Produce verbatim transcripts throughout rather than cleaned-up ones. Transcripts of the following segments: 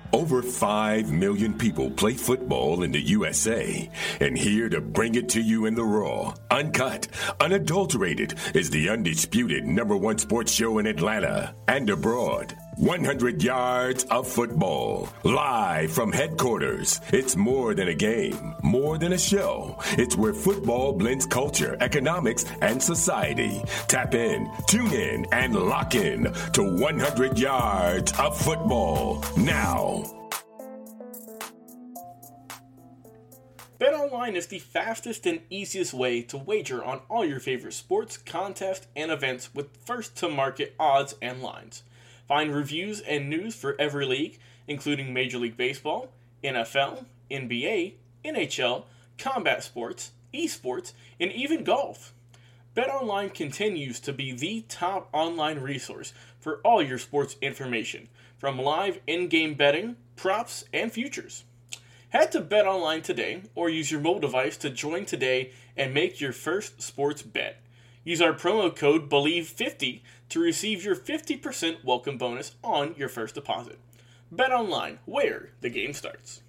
Over five million people play football in the U S A, and here to bring it to you in the raw, uncut, unadulterated is the undisputed number one sports show in Atlanta and abroad. one hundred yards of football, live from headquarters. It's more than a game, more than a show. It's where football blends culture, economics, and society. Tap in, tune in, and lock in to one hundred yards of football now. BetOnline is the fastest and easiest way to wager on all your favorite sports, contests, and events with first-to-market odds and lines. Find reviews and news for every league, including Major League Baseball, N F L, N B A, N H L, combat sports, esports, and even golf. BetOnline continues to be the top online resource for all your sports information, from live in-game betting, props, and futures. Head to BetOnline today or use your mobile device to join today and make your first sports bet. Use our promo code believe fifty to receive your fifty percent welcome bonus on your first deposit. BetOnline, where the game starts.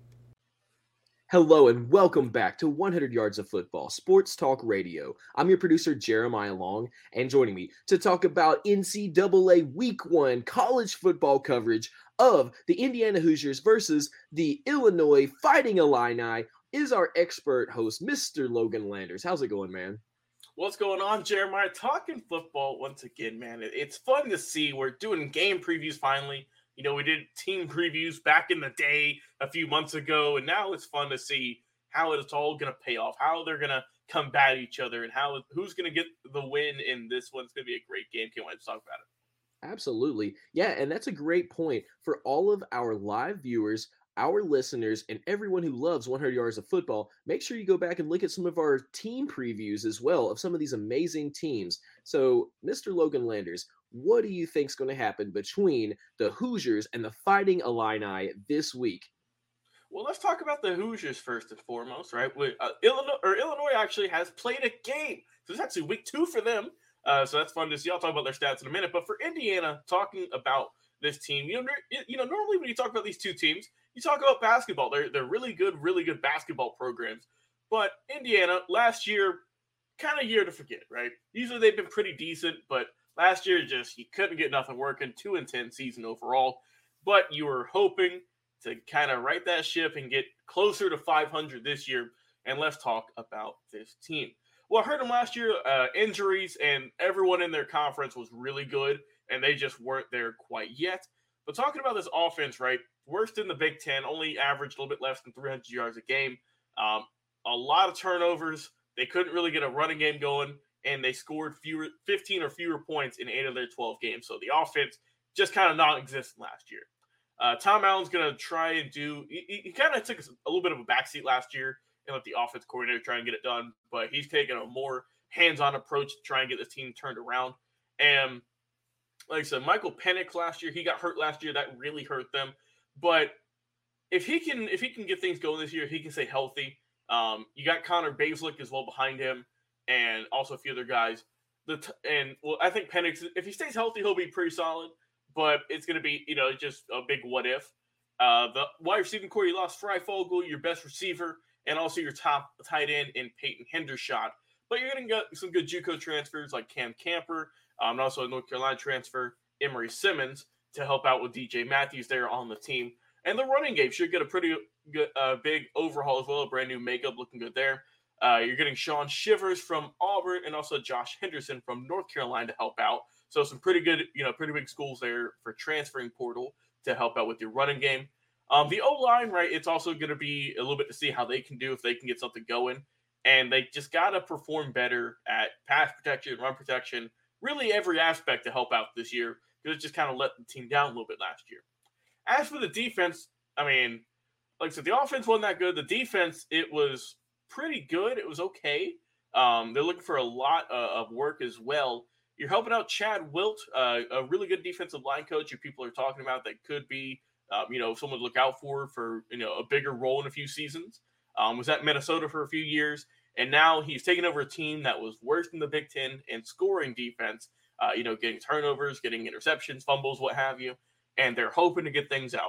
Hello and welcome back to one hundred yards of Football, Sports Talk Radio. I'm your producer, Jeremiah Long, and joining me to talk about N C double A Week one college football coverage of the Indiana Hoosiers versus the Illinois Fighting Illini is our expert host, Mister Logan Landers. How's it going, man? What's going on, Jeremiah? Talking football once again, man. It's fun to see. We're doing game previews finally. You know, we did team previews back in the day a few months ago, and now it's fun to see how it's all going to pay off, how they're going to combat each other, and how who's going to get the win in this one. It's going to be a great game. Can't wait to talk about it. Absolutely. Yeah, and that's a great point for all of our live viewers, our listeners, and everyone who loves one hundred yards of football. Make sure you go back and look at some of our team previews as well of some of these amazing teams. So, Mister Logan Landers, what do you think is going to happen between the Hoosiers and the Fighting Illini this week? Well, let's talk about the Hoosiers first and foremost, right? We, uh, Illinois, or Illinois actually has played a game. So it's actually week two for them. Uh, so that's fun to see. I'll talk about their stats in a minute. But for Indiana, talking about this team, you know, you know, normally when you talk about these two teams, you talk about basketball. They're they're really good, really good basketball programs. But Indiana, last year, kind of year to forget, right? Usually they've been pretty decent, but last year just you couldn't get nothing working. Two and ten season overall. But you were hoping to kind of right that ship and get closer to five hundred this year. And let's talk about this team. Well, I heard them last year, uh, injuries, and everyone in their conference was really good, and they just weren't there quite yet. But talking about this offense, right, worst in the Big Ten, only averaged a little bit less than three hundred yards a game. Um, a lot of turnovers. They couldn't really get a running game going, and they scored fewer, fifteen or fewer points in eight of their twelve games. So the offense just kind of non-existent last year. Uh, Tom Allen's going to try and do – he, he kind of took a little bit of a backseat last year and let the offense coordinator try and get it done. But he's taken a more hands-on approach to try and get this team turned around. And like I said, Michael Penix last year, he got hurt last year. That really hurt them. But if he can if he can get things going this year, he can stay healthy. Um, you got Connor Baselick as well behind him, and also a few other guys. The t- and well, I think Penix, if he stays healthy, he'll be pretty solid. But it's going to be, you know, just a big what if. Uh, the wide receiving core, you lost Freifogel, your best receiver, and also your top tight end in Peyton Hendershot. But you're going to get some good JUCO transfers like Cam Camper, um, and also a North Carolina transfer, Emory Simmons, to help out with D J Matthews there on the team. And the running game should get a pretty good, uh, big overhaul as well, a brand new makeup looking good there. Uh, you're getting Sean Shivers from Auburn and also Josh Henderson from North Carolina to help out. So some pretty good, you know, pretty big schools there for transferring portal to help out with your running game. Um, the O-line, right, it's also going to be a little bit to see how they can do, if they can get something going. And they just got to perform better at pass protection, run protection, really every aspect to help out this year, because it just kind of let the team down a little bit last year. As for the defense, I mean, like I said, the offense wasn't that good. The defense, it was pretty good. It was okay. Um, they're looking for a lot uh, of work as well. You're helping out Chad Wilt, uh, a really good defensive line coach who people are talking about that could be, um, you know, someone to look out for for, you know, a bigger role in a few seasons. Um, was at Minnesota for a few years, and now he's taken over a team that was worst in the Big Ten in scoring defense, uh, you know, getting turnovers, getting interceptions, fumbles, what have you, and they're hoping to get things out.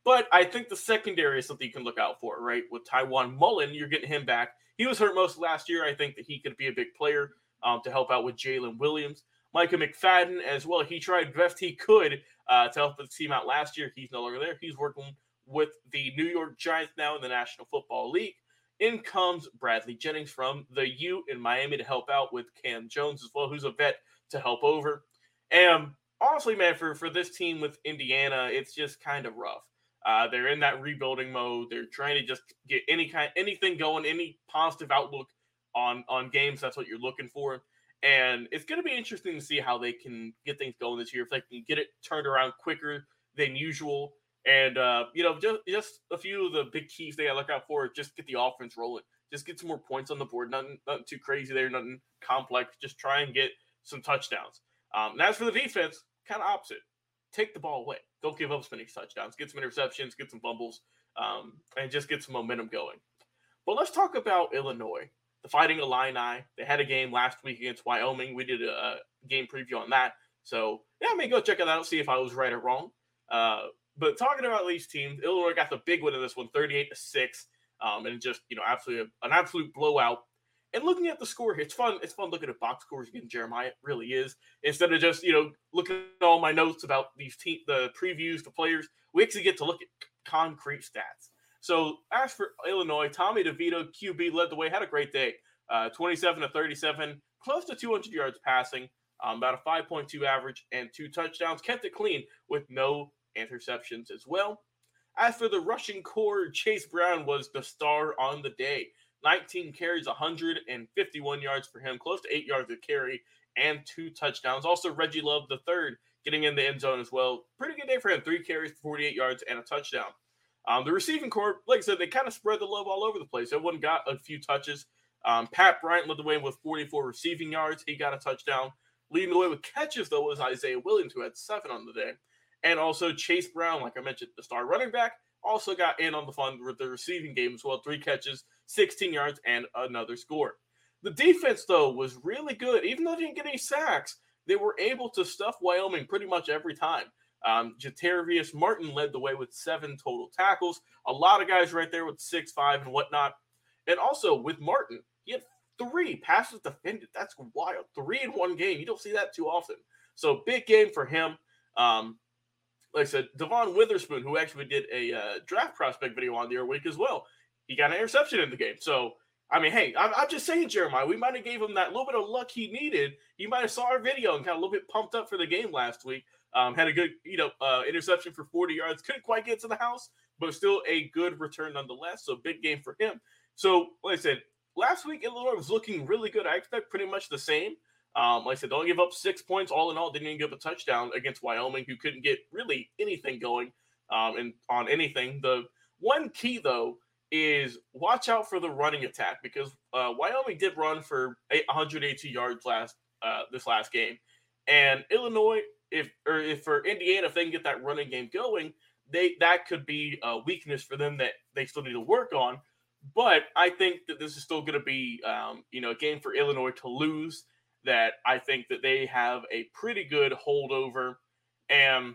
But I think the secondary is something you can look out for, right? With Tywan Mullen, you're getting him back. He was hurt most last year. I think that he could be a big player um, to help out with Jalen Williams. Micah McFadden as well. He tried best he could uh, to help the team out last year. He's no longer there. He's working with the New York Giants now in the National Football League. In comes Bradley Jennings from the U in Miami to help out with Cam Jones as well, who's a vet to help over. And honestly, man, for, for this team with Indiana, it's just kind of rough. Uh, they're in that rebuilding mode. They're trying to just get any kind, anything going, any positive outlook on, on games. That's what you're looking for. And it's going to be interesting to see how they can get things going this year. If they can get it turned around quicker than usual. And, uh, you know, just, just a few of the big keys they got to look out for. Just get the offense rolling. Just get some more points on the board. Nothing, nothing too crazy there. Nothing complex. Just try and get some touchdowns. Um, and as for the defense, kind of opposite. Take the ball away. Don't give up as many touchdowns. Get some interceptions. Get some fumbles. Um, and just get some momentum going. But let's talk about Illinois. The Fighting Illini. They had a game last week against Wyoming. We did a game preview on that. So, yeah, I mean, go check it out. See if I was right or wrong. Uh, but talking about these teams, Illinois got the big win in this one, thirty-eight to six. Um, and just, you know, absolutely an absolute blowout. And looking at the score, it's fun. It's fun looking at box scores again, Jeremiah. It really is. Instead of just, you know, looking at all my notes about these team, the previews, the players, we actually get to look at concrete stats. So as for Illinois, Tommy DeVito, Q B, led the way, had a great day. Uh, twenty-seven to thirty-seven, close to two hundred yards passing, um, about a five point two average, and two touchdowns. Kept it clean with no interceptions as well. As for the rushing core, Chase Brown was the star on the day. nineteen carries, one hundred fifty-one yards for him, close to eight yards a carry, and two touchdowns. Also, Reggie Love the third getting in the end zone as well. Pretty good day for him. Three carries, forty-eight yards, and a touchdown. Um, the receiving core, like I said, they kind of spread the love all over the place. Everyone got a few touches. Um, Pat Bryant led the way with forty-four receiving yards. He got a touchdown. Leading the way with catches, though, was Isaiah Williams, who had seven on the day. And also Chase Brown, like I mentioned, the star running back, also got in on the fun with the receiving game as well. Three catches, sixteen yards, and another score. The defense, though, was really good. Even though they didn't get any sacks, they were able to stuff Wyoming pretty much every time. Um, Jatavius Martin led the way with seven total tackles. A lot of guys right there with six five and whatnot. And also with Martin, he had three passes defended. That's wild. Three in one game. You don't see that too often. So big game for him. Um, like I said, Devon Witherspoon, who actually did a uh, draft prospect video on the other week as well, he got an interception in the game. So, I mean, hey, I'm, I'm just saying, Jeremiah, we might have gave him that little bit of luck he needed. You might have saw our video and kind of a little bit pumped up for the game last week. Um, had a good, you know, uh, interception for forty yards. Couldn't quite get to the house, but still a good return nonetheless. So big game for him. So, like I said, last week Illinois was looking really good. I expect pretty much the same. Um, like I said, don't give up six points all in all. Didn't even give a touchdown against Wyoming, who couldn't get really anything going um, and on anything. The one key, though, is watch out for the running attack because uh, Wyoming did run for one hundred eighty-two yards last uh, this last game. And Illinois, if or if for Indiana, if they can get that running game going, they that could be a weakness for them that they still need to work on. But I think that this is still going to be, um, you know, a game for Illinois to lose. That I think that they have a pretty good holdover, and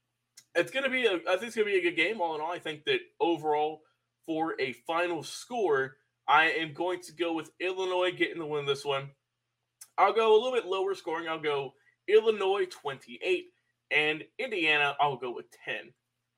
it's going to be a, I think it's going to be a good game. All in all, I think that overall for a final score, I am going to go with Illinois getting the win this one. I'll go a little bit lower scoring. I'll go Illinois twenty-eight and Indiana. I'll go with ten.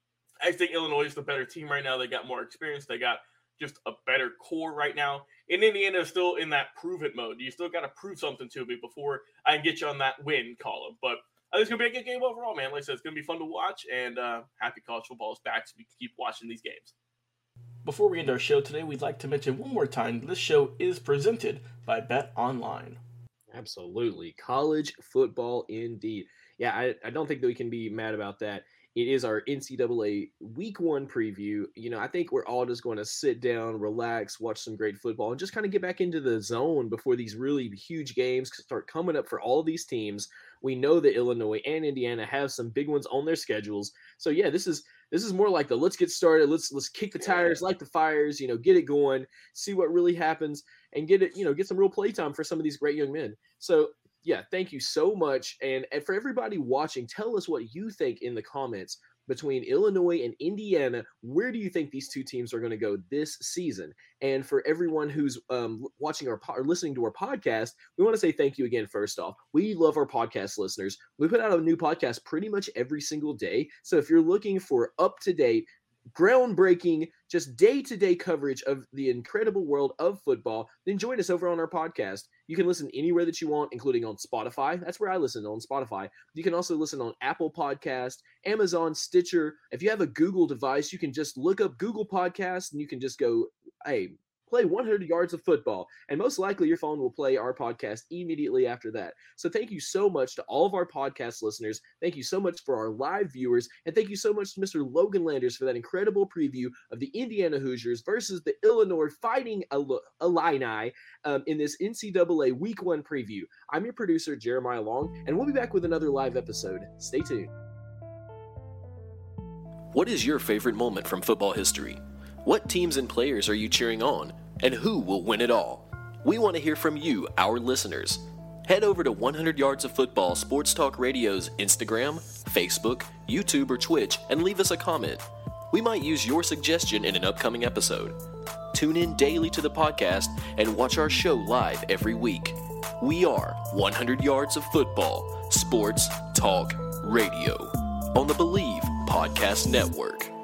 I think Illinois is the better team right now. They got more experience. They got just a better core right now. And Indiana is still in that prove it mode. You still got to prove something to me before I can get you on that win column. But I think it's going to be a good game overall, man. Like I said, it's going to be fun to watch. And uh, happy college football is back so we can keep watching these games. Before we end our show today, we'd like to mention one more time this show is presented by Bet Online. Absolutely. College football indeed. Yeah, I, I don't think that we can be mad about that. It is our N C double A week one preview. You know, I think we're all just going to sit down, relax, watch some great football, and just kind of get back into the zone before these really huge games start coming up for all these teams. We know that Illinois and Indiana have some big ones on their schedules. So yeah, this is this is more like the let's get started, let's let's kick the tires, light the fires, you know, get it going, see what really happens, and get it, you know, get some real play time for some of these great young men. So yeah, thank you so much. And, and for everybody watching, tell us what you think in the comments. between Illinois and Indiana. Where do you think these two teams are going to go this season? And for everyone who's um, watching our po- or listening to our podcast, we want to say thank you again. First off, we love our podcast listeners. We put out a new podcast pretty much every single day. So if you're looking for up-to-date, groundbreaking, just day-to-day coverage of the incredible world of football, then join us over on our podcast. You can listen anywhere that you want, including on Spotify. That's where I listen, on Spotify. You can also listen on Apple Podcast, Amazon, Stitcher. If you have a Google device, you can just look up Google Podcast and you can just go, hey, play one hundred yards of football. And most likely your phone will play our podcast immediately after that. So thank you so much to all of our podcast listeners. Thank you so much for our live viewers. And thank you so much to Mister Logan Landers for that incredible preview of the Indiana Hoosiers versus the Illinois Fighting Illini um, in this N C double A Week one preview. I'm your producer, Jeremiah Long, and we'll be back with another live episode. Stay tuned. What is your favorite moment from football history? What teams and players are you cheering on? And who will win it all? We want to hear from you, our listeners. Head over to one hundred Yards of Football Sports Talk Radio's Instagram, Facebook, YouTube, or Twitch and leave us a comment. We might use your suggestion in an upcoming episode. Tune in daily to the podcast and watch our show live every week. We are one hundred Yards of Football Sports Talk Radio on the Believe Podcast Network.